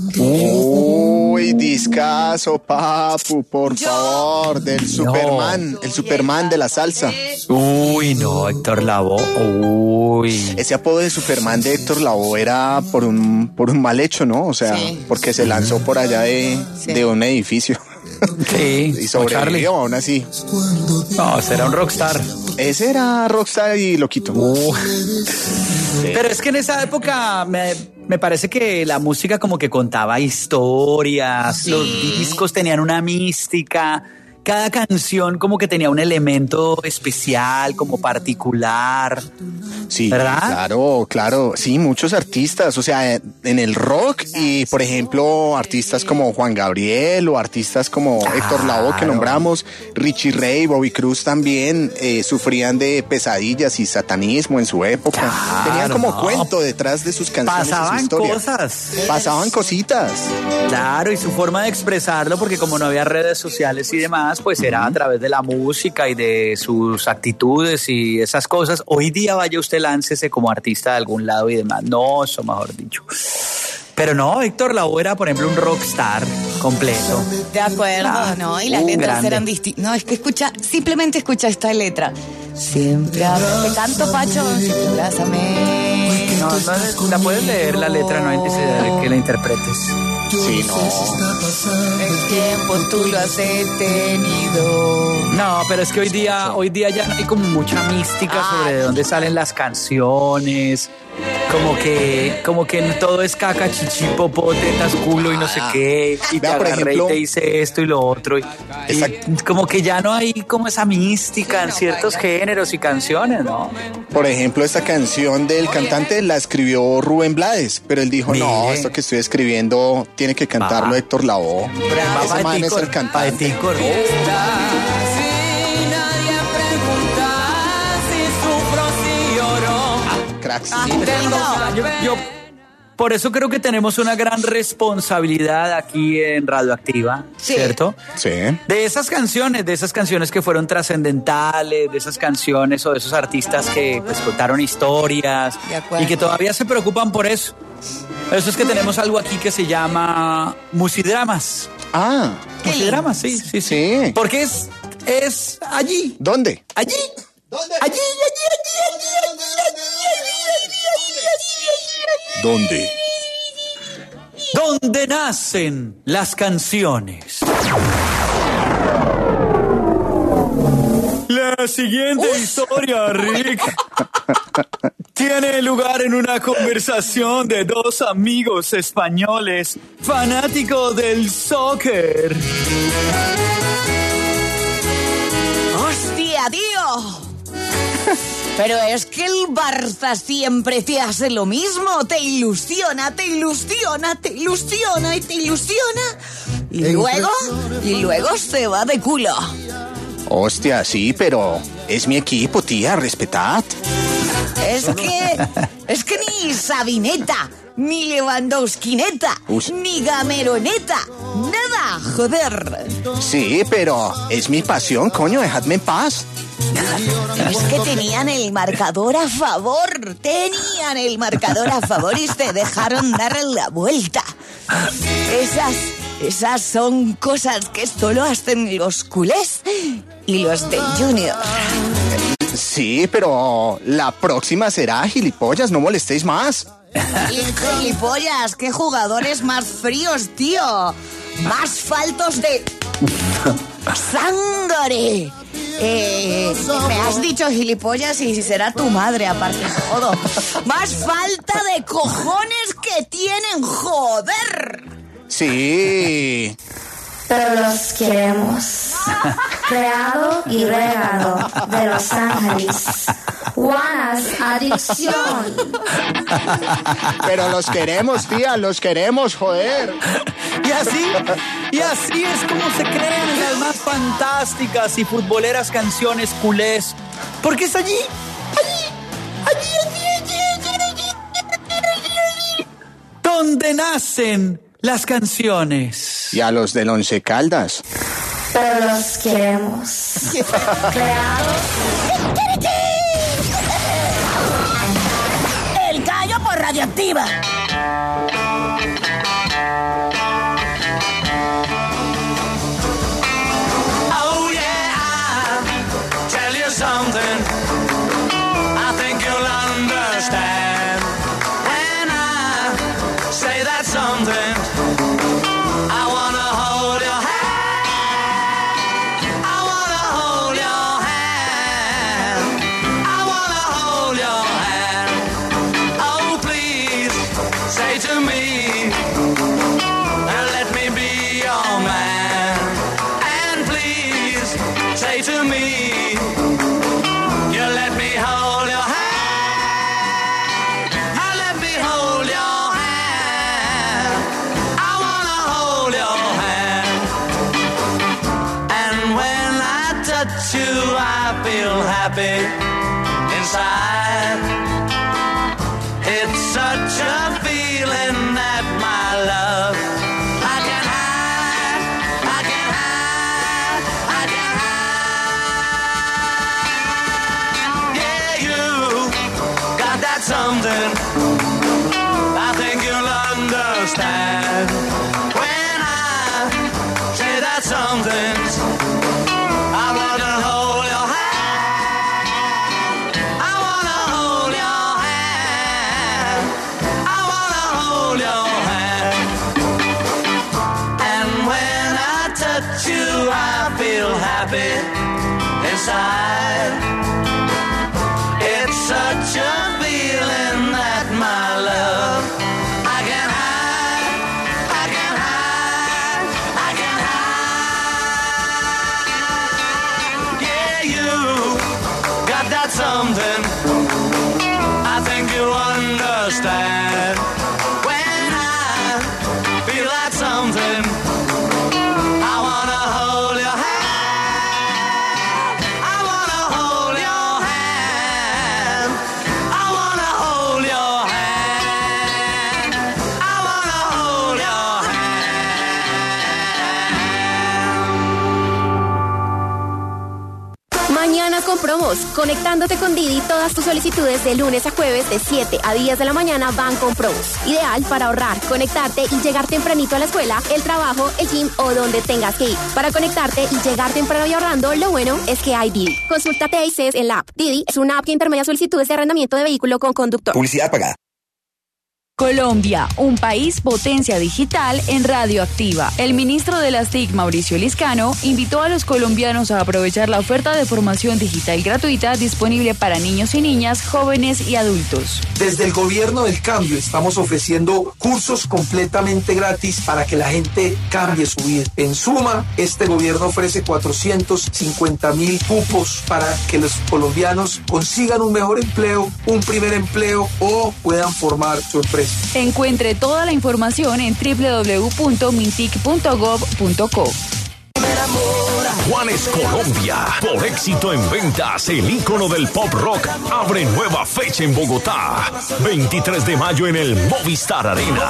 Uy, discazo, papu, por favor, del Superman, el Superman de la salsa. Uy, no, Héctor Lavoe, uy. Ese apodo de Superman de Héctor Lavoe era por un mal hecho, ¿no? O sea, porque se lanzó por allá de un edificio. Sí, y sobrevivió aún así. No, será un rockstar. Ese era rockstar y loquito. Pero es que en esa época me parece que la música como que contaba historias, los discos tenían una mística, cada canción como que tenía un elemento especial, como particular. Sí, ¿verdad? Claro. Sí, muchos artistas, o sea, en el rock y, por ejemplo, artistas como Juan Gabriel o artistas como Héctor Lavoe que nombramos, Richie Ray, Bobby Cruz también sufrían de pesadillas y satanismo en su época. Tenían como cuento detrás de sus canciones. Pasaban cosas. Pasaban cositas. Claro, y su forma de expresarlo, porque como no había redes sociales y demás, pues era a través de la música y de sus actitudes y esas cosas. Hoy día vaya usted, láncese como artista de algún lado y demás. No, eso mejor dicho. Pero no, Héctor Lavoe era, por ejemplo, un rockstar completo. De acuerdo, ¿no? Y las letras grande. eran distintas. No, es que simplemente escucha esta letra. Siempre te canto, Pacho, siempre abrázame. No, la puedes leer la letra, no hay necesidad de que la interpretes. Sí, no. El tiempo tú lo has detenido. No, pero es que hoy día ya no hay como mucha mística sobre de dónde salen las canciones. Como que todo es caca, chichi, popó, tetas, culo y no sé qué. Y te agarré y te hice esto y lo otro. Y como que ya no hay como esa mística en ciertos géneros y canciones, ¿no? Por ejemplo, esta canción del cantante la escribió Rubén Blades, pero él dijo, no, esto que estoy escribiendo tiene que cantarlo Héctor Lavoe. Ese man es el cantante. Yo por eso creo que tenemos una gran responsabilidad aquí en Radioactiva, ¿cierto? Sí. De esas canciones que fueron trascendentales, de esas canciones o de esos artistas que pues contaron historias y que todavía se preocupan por eso. Eso es que tenemos algo aquí que se llama Musidramas. Ah. Musidramas, sí. Porque es allí. ¿Dónde? Allí. Allí. ¿Dónde? ¿Dónde nacen las canciones? La siguiente historia, Rick, tiene lugar en una conversación de dos amigos españoles fanáticos del soccer. ¡Hostia, tío! Pero es que el Barça siempre te hace lo mismo, te ilusiona. Y luego se va de culo. Hostia, sí, pero es mi equipo, tía, respetad. Es que ni Sabineta, ni Lewandowskineta, ni Gameroneta, nada, joder. Sí, pero es mi pasión, coño, dejadme en paz. Es que tenían el marcador a favor y se dejaron dar la vuelta. Esas son cosas que solo hacen los culés y los del Junior. Sí, pero la próxima será gilipollas, no molestéis más. Gilipollas, qué jugadores más fríos, tío. Más faltos de sangre. Me has dicho gilipollas y si será tu madre, aparte de todo. Más falta de cojones que tienen, joder. Sí. Pero los queremos. Creado y regado de Los Ángeles. Juanas Adicción. Pero los queremos, tía, los queremos, joder. Y así es como se crean las más fantásticas y futboleras canciones culés. Porque es allí. Donde nacen las canciones. Y a los del Once Caldas. Pero los queremos. Creados. El gallo por Radioactiva. Oh yeah, I'll tell you something. I think you'll understand when I say that something. I wanna hold your hand. I wanna hold your hand. I wanna hold your hand. Oh please, say to me, let me be your man. And please, say to me, you let me hold your hand. Let me hold your hand. I wanna hold your hand. And when I touch you, I feel happy inside. It's such a feeling that my love I can hide, I can hide, I can hide. Yeah, you got that something. I think you'll understand when I say that something. I wanna hold your hand. I wanna hold your hand. I wanna hold your hand. And when I touch you, I feel happy inside. It's such a feeling that my love I can hide, I can hide, I can hide. Yeah, you got that something. I think you'll understand when I feel that something. I wanna hold your hand. I wanna hold your hand. I wanna hold your hand. I wanna hold your hand. Mañanas con promos. Conectándote con Didi, todas tus solicitudes de lunes a jueves de 7 a 10 de la mañana van con promos. Ideal para ahorrar, conectarte y llegar tempranito a la escuela, el trabajo, el gym o donde tengas que ir. Para conectarte y llegar temprano y ahorrando, lo bueno es que hay Didi. Consulta TICs en la app. Didi es una app que intermedia solicitudes de arrendamiento de vehículo con conductor. Publicidad pagada. Colombia, un país potencia digital en Radioactiva. El ministro de las TIC, Mauricio Liscano, invitó a los colombianos a aprovechar la oferta de formación digital gratuita disponible para niños y niñas, jóvenes y adultos. Desde el gobierno del cambio estamos ofreciendo cursos completamente gratis para que la gente cambie su vida. En suma, este gobierno ofrece 450,000 cupos para que los colombianos consigan un mejor empleo, un primer empleo o puedan formar su empresa. Encuentre toda la información en www.mintic.gov.co. Juanes Colombia, por éxito en ventas, el ícono del pop rock abre nueva fecha en Bogotá, 23 de mayo en el Movistar Arena.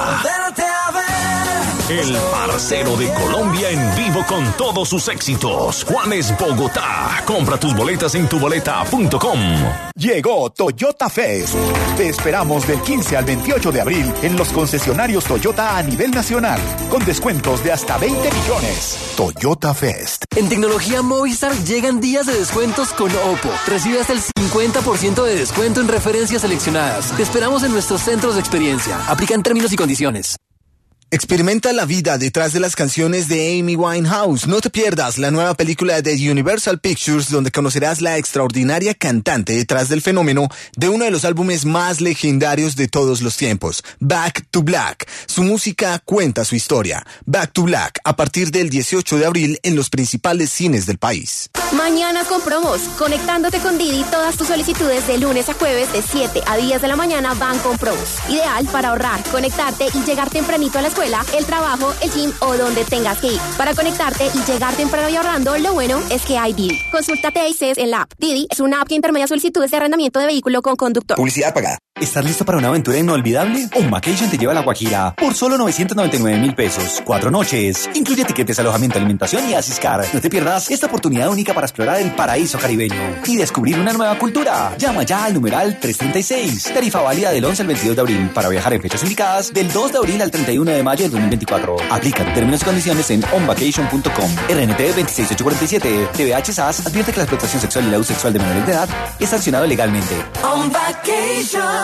volteé a ver. El parcero de Colombia en vivo con todos sus éxitos. Juanes Bogotá. Compra tus boletas en tuboleta.com. Llegó Toyota Fest. Te esperamos del 15 al 28 de abril en los concesionarios Toyota a nivel nacional, con descuentos de hasta 20 millones. Toyota Fest. En Tecnología Movistar llegan días de descuentos con Oppo. Recibe hasta el 50% de descuento en referencias seleccionadas. Te esperamos en nuestros centros de experiencia. Aplican términos y condiciones. Experimenta la vida detrás de las canciones de Amy Winehouse. No te pierdas la nueva película de Universal Pictures, donde conocerás la extraordinaria cantante detrás del fenómeno de uno de los álbumes más legendarios de todos los tiempos, Back to Black. Su música cuenta su historia. Back to Black, a partir del 18 de abril en los principales cines del país. Mañana con promos. Conectándote con Didi, todas tus solicitudes de lunes a jueves de 7 a 10 de la mañana van con promos. Ideal para ahorrar, conectarte y llegar tempranito a la escuela, el trabajo, el gym o donde tengas que ir. Para conectarte y llegar temprano y ahorrando, lo bueno es que hay Didi. Consulta TICs en la app. Didi es una app que intermedia solicitudes de arrendamiento de vehículo con conductor. Publicidad pagada. ¿Estás listo para una aventura inolvidable? Un Vacation te lleva a La Guajira por solo 999,000 pesos. 4 noches. Incluye tiquetes, alojamiento, alimentación y Asiscar. No te pierdas esta oportunidad única para explorar el paraíso caribeño y descubrir una nueva cultura. Llama ya al numeral 336. Tarifa válida del 11 al 22 de abril para viajar en fechas indicadas del 2 de abril al 31 de mayo de 2024. Aplica términos y condiciones en onvacation.com. RNT 26847. TVH SAS advierte que la explotación sexual y el abuso sexual de menores de edad es sancionado legalmente. On vacation.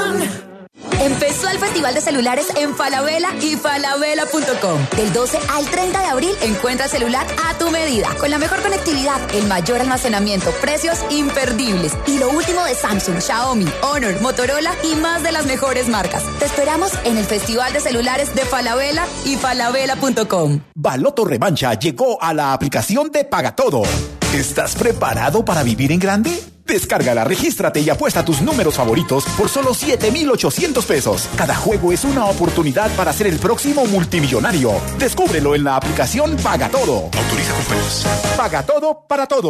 Empezó el Festival de Celulares en Falabella y falabella.com. Del 12 al 30 de abril encuentra el celular a tu medida, con la mejor conectividad, el mayor almacenamiento, precios imperdibles y lo último de Samsung, Xiaomi, Honor, Motorola y más de las mejores marcas. Te esperamos en el Festival de Celulares de Falabella y falabella.com. Baloto Revancha llegó a la aplicación de Pagatodo. ¿Estás preparado para vivir en grande? Descárgala, regístrate y apuesta tus números favoritos por solo 7,800 pesos. Cada juego es una oportunidad para ser el próximo multimillonario. Descúbrelo en la aplicación Pagatodo. Autoriza con juegos. Pagatodo para todo.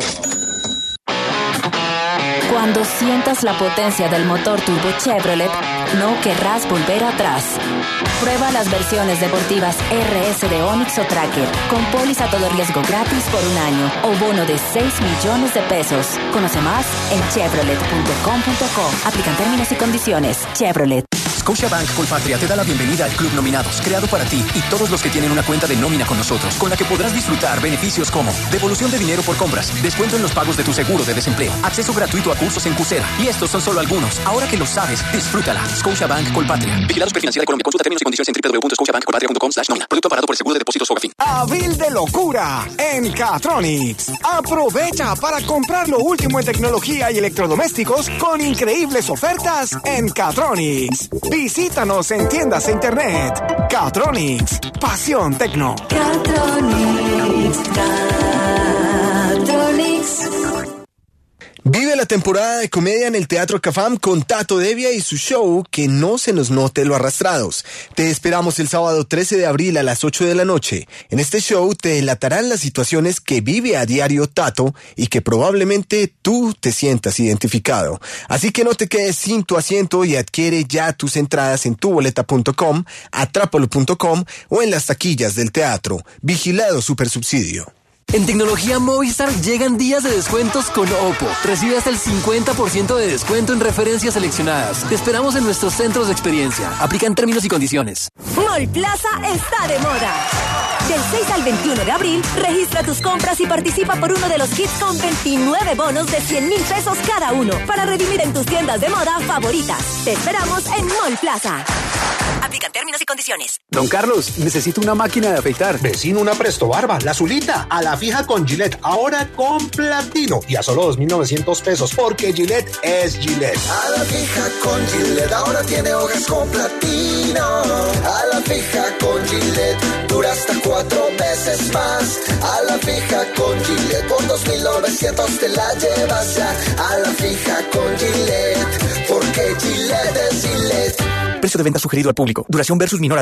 Cuando sientas la potencia del motor turbo Chevrolet, no querrás volver atrás. Prueba las versiones deportivas RS de Onix o Tracker, con póliza todo riesgo gratis por un año o bono de 6 millones de pesos. Conoce más en chevrolet.com.co. Aplican términos y condiciones. Chevrolet. Scotiabank Colpatria te da la bienvenida al Club Nominados, creado para ti y todos los que tienen una cuenta de nómina con nosotros, con la que podrás disfrutar beneficios como devolución de dinero por compras, descuento en los pagos de tu seguro de desempleo, acceso gratuito a cursos en Coursera. Y estos son solo algunos. Ahora que lo sabes, disfrútala. Scotiabank Colpatria. Vigilado Superfinanciera de Colombia. Consulta términos y condiciones en www.scotiabankcolpatria.com/nómina. Producto parado por el Seguro de Depósitos Fogafín. Abril de locura en Catronics. Aprovecha para comprar lo último en tecnología y electrodomésticos con increíbles ofertas en Catronics. Visítanos en tiendas e internet. Catronics. Pasión Tecno. Catronics. Vive la temporada de comedia en el Teatro Cafam con Tato Devia y su show Que no se nos note lo arrastrados. Te esperamos el sábado 13 de abril a las 8 de la noche. En este show te delatarán las situaciones que vive a diario Tato y que probablemente tú te sientas identificado. Así que no te quedes sin tu asiento y adquiere ya tus entradas en tuboleta.com, atrápalo.com o en las taquillas del teatro. Vigilado Supersubsidio. En Tecnología Movistar llegan días de descuentos con Oppo. Recibe hasta el 50% de descuento en referencias seleccionadas. Te esperamos en nuestros centros de experiencia. Aplican términos y condiciones. Mall Plaza está de moda. Del 6 al 21 de abril, registra tus compras y participa por uno de los kits con 29 bonos de 100,000 pesos cada uno para redimir en tus tiendas de moda favoritas. Te esperamos en Mall Plaza. Aplican términos y condiciones. Don Carlos, necesito una máquina de afeitar. Vecino, una Presto Barba, la azulita, a la fija con Gillette, ahora con platino y a solo 2,900 pesos, porque Gillette es Gillette. A la fija con Gillette, ahora tiene hojas con platino. A la fija con Gillette, dura hasta 4 veces más. A la fija con Gillette, por 2,900 te la llevas ya. A la fija con Gillette, porque Gillette es Gillette. Precio de venta sugerido al público. Duración versus minor a 2.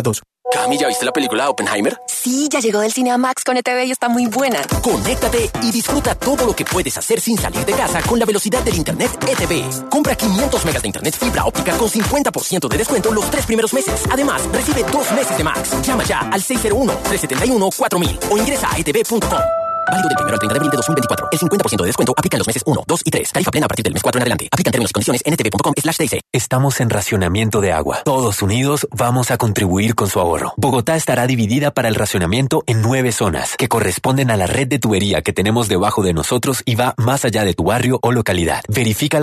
Cami, ¿ya viste la película Oppenheimer? Sí, ya llegó del cine a Max con ETV y está muy buena. Conéctate y disfruta todo lo que puedes hacer sin salir de casa con la velocidad del internet ETV. Compra 500 megas de internet fibra óptica con 50% de descuento los 3 primeros meses. Además, recibe 2 meses de Max. Llama ya al 601-371-4000 o ingresa a etv.com. Válido del 1 al 30 de abril de 2024. El 50% de descuento aplica en los meses 1, 2 y 3. Tarifa plena a partir del mes 4 en adelante. Aplican términos y condiciones en etv.com/TC. Estamos en racionamiento de agua. Todos unidos vamos a contribuir con su ahorro. Bogotá estará dividida para el racionamiento en 9 zonas, que corresponden a la red de tubería que tenemos debajo de nosotros y va más allá de tu barrio o localidad. Verifica